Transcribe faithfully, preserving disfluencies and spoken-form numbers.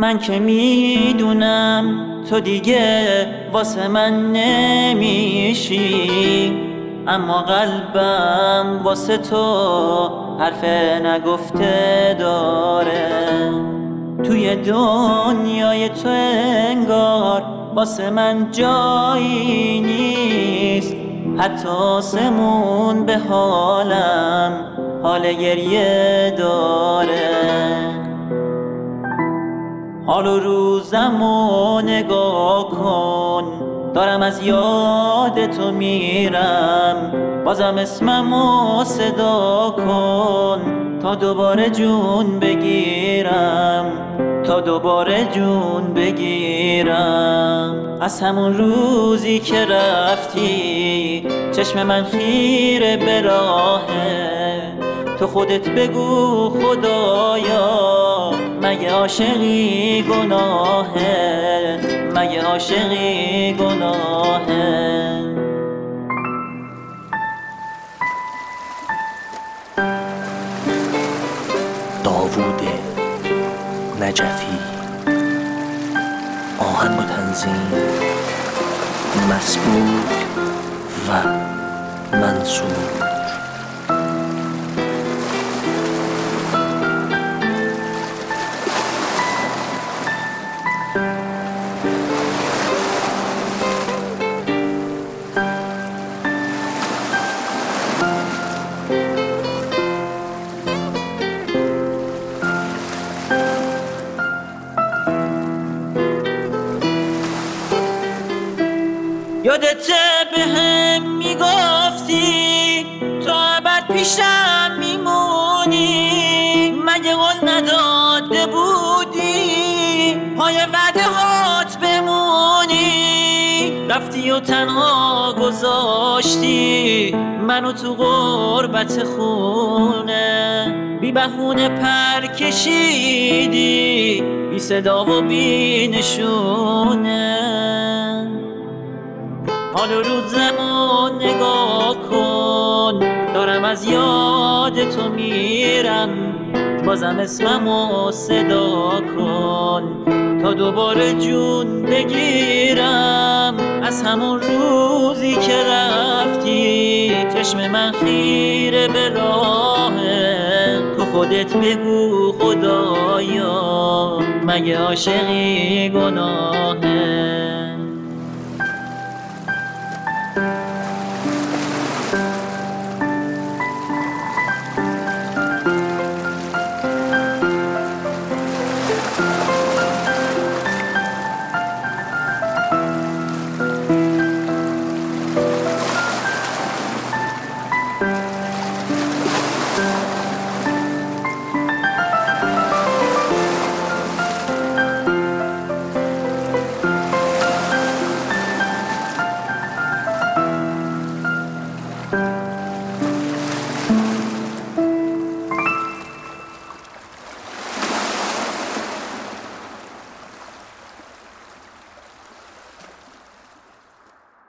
من که میدونم تو دیگه واسه من نمیشی، اما قلبم واسه تو حرف نگفته داره. توی دنیای تو انگار واسه من جایی نیست، حتی آسمون به حالم حال گریه داره. حال و روزمو نگاه کن، دارم از یاد تو میرم، بازم اسممو صدا کن تا دوباره جون بگیرم، تا دوباره جون بگیرم. از همون روزی که رفتی چشم من خیره به راهه، تو خودت بگو خدایا مگه عاشقی گناهه، مگه عاشقی گناهه. داوود نجفی، آهنگ و تنظیم مسعود و منصور. یادته به هم میگفتی تو ابد پیشم میمونی، مگه قول نداده بودی پای وعده هات بمونی؟ رفتی و تنها گذاشتی منو تو غربت خونه، بی بهونه پر کشیدی بی صدا و بی نشونه. حال و روزمو نگاه کن، دارم از یاد تو میرم، بازم اسممو صدا کن تا دوباره جون بگیرم. از همون روزی که رفتی چشم من خیره به راهه، تو خودت بگو خدایا مگه عاشقی گناهه.